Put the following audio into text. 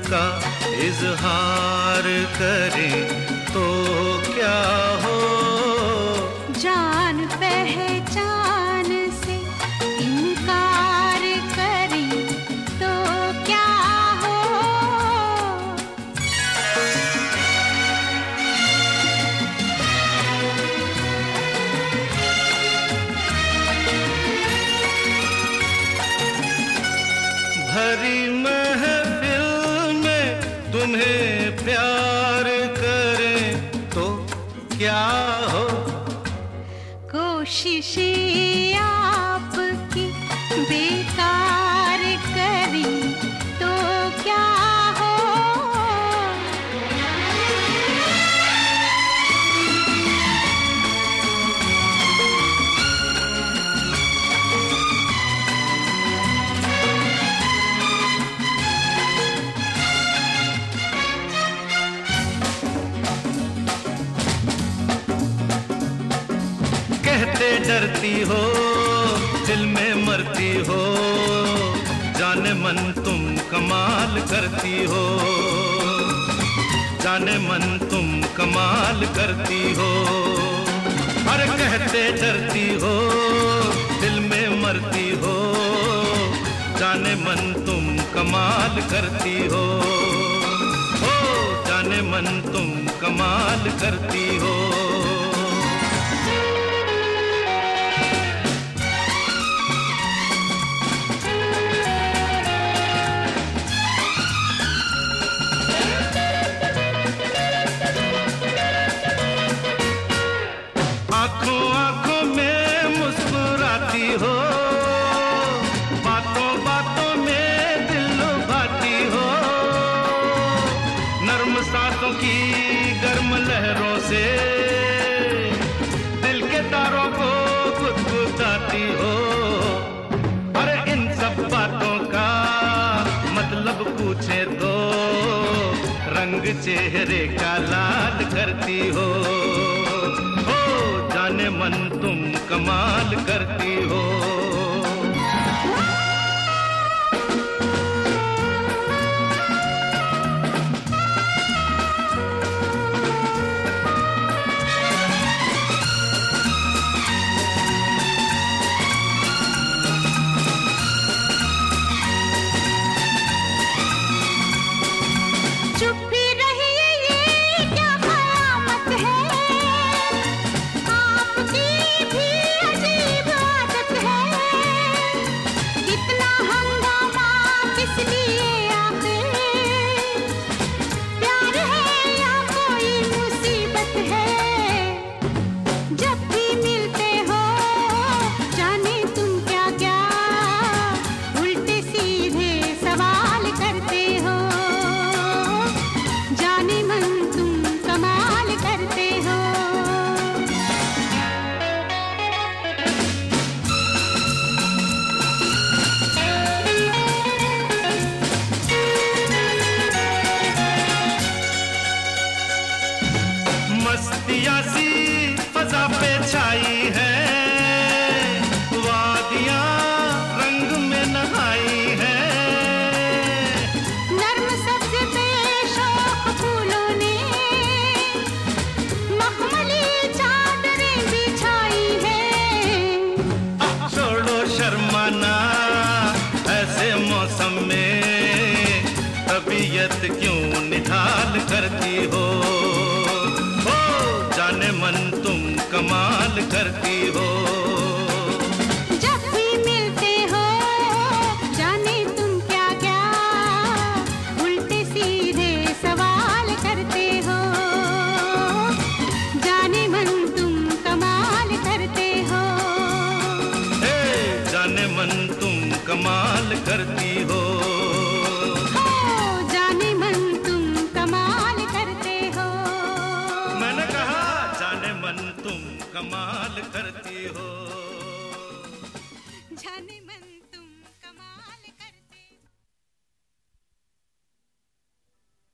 का इजहार करें तो क्या हो। जान पहचान से इनकार करें तो क्या हो। भरी महफिल में तुम्हें प्यार करें तो क्या हो। कोशिशें आपकी बेकार करें तो क्या हो। कहते डरती हो दिल में मरती हो, जाने मन तुम कमाल करती हो। जाने मन तुम कमाल करती हो। अरे कहते डरती हो दिल में मरती हो, जाने मन तुम कमाल करती हो। ओ जाने मन तुम कमाल करती हो। आंखों आंखों में मुस्कुराती हो, बातों बातों में दिल लुभाती हो। नर्म सांसों की गर्म लहरों से दिल के तारों को गुदगुदाती हो। अरे इन सब बातों का मतलब पूछे तो रंग चेहरे का लाल करती हो। जाने मन तुम कमाल करती हो। चुप ही रहिए ये क्या कयामत है, आपकी भी अजीब आदत है। इतना हंगामा किस लिए आखिर, प्यार है या कोई मुसीबत है। जब भी मिलते हो जाने तुम क्या क्या उल्टे सीधे सवाल करते हो। जाने मन तुम कमाल करते हो। मस्तियाँ सी फजा पे छाई है, वादियाँ रंग में नहाई है। नर्म सब्ज पे शौक फूलों ने मखमली चादरें बिछाई है। छोड़ो शर्माना ऐसे मौसम में, तबीयत क्यों निढाल करती हो। ओ जाने मन तुम कमाल करती हो। जब भी मिलते हो जाने तुम क्या क्या उल्टे सीधे सवाल करते हो। जाने मन तुम कमाल करते हो। हे जाने मन तुम कमाल करती हो। जाने मन तुम कमाल करते हो। मैंने कहा जाने मन तुम कमाल करती हो। जाने मन